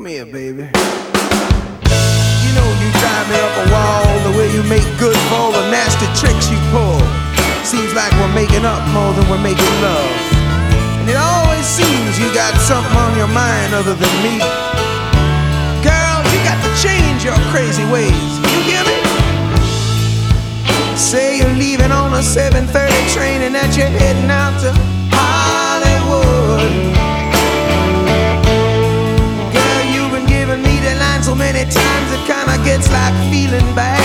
Come here, baby. You know you drive me up a wall, the way you make good for all the nasty tricks you pull. Seems like we're making up more than we're making love. And it always seems you got something on your mind other than me. Girl, you got to change your crazy ways. You hear me? Say you're leaving on a 7:30 train and that you're heading out to Hollywood. Girl, you've been giving me the line so many times it kinda gets like feeling bad.